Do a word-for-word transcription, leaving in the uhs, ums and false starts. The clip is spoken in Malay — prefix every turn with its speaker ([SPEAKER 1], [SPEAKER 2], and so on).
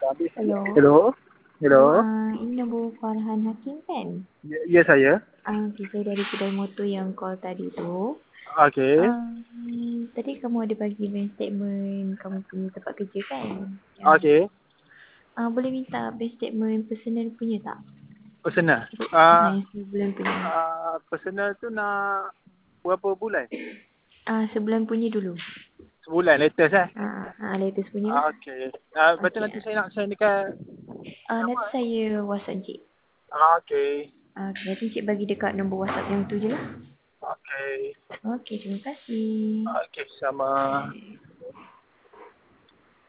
[SPEAKER 1] Hello.
[SPEAKER 2] Hello.
[SPEAKER 1] Hello,
[SPEAKER 2] Hello.
[SPEAKER 1] ah, ini nombor Farhan Hakim kan?
[SPEAKER 2] Ya, ya saya.
[SPEAKER 1] Ah, okay, saya dari kedai motor yang call tadi tu.
[SPEAKER 2] Okey.
[SPEAKER 1] Um, tadi kamu ada bagi bank statement kamu punya tempat kerja kan? Ya.
[SPEAKER 2] Okey.
[SPEAKER 1] Ah, boleh minta bank statement personal punya tak?
[SPEAKER 2] Personal.
[SPEAKER 1] Ah,
[SPEAKER 2] Ah,
[SPEAKER 1] yang sebulan punya.
[SPEAKER 2] ah, personal tu nak berapa bulan?
[SPEAKER 1] Ah, sebulan punya dulu.
[SPEAKER 2] Sebulan latest eh.
[SPEAKER 1] Ah, ah latest punya lah.
[SPEAKER 2] Ah, Okey. Ah, betul
[SPEAKER 1] Okay.
[SPEAKER 2] nanti saya nak send dekat
[SPEAKER 1] Ah,
[SPEAKER 2] apa
[SPEAKER 1] nanti
[SPEAKER 2] eh?
[SPEAKER 1] saya WhatsApp Cik.
[SPEAKER 2] Ah, okey.
[SPEAKER 1] Ah, okay, nanti Cik bagi dekat nombor WhatsApp yang tu je lah.
[SPEAKER 2] Okey.
[SPEAKER 1] Okay, terima kasih.
[SPEAKER 2] Okey, sama.